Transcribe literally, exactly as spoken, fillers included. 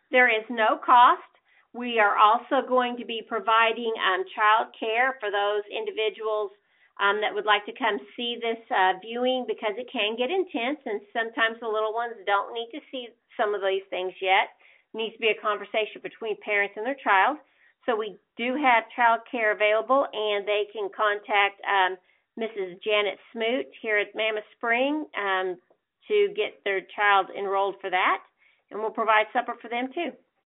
There is no cost. We are also going to be providing um, child care for those individuals um, that would like to come see this uh, viewing, because it can get intense and sometimes the little ones don't need to see some of these things yet. It needs to be a conversation between parents and their child. So we do have child care available, and they can contact um, Missus Janet Smoot here at Mammoth Spring um, to get their child enrolled for that. And we'll provide supper for them too.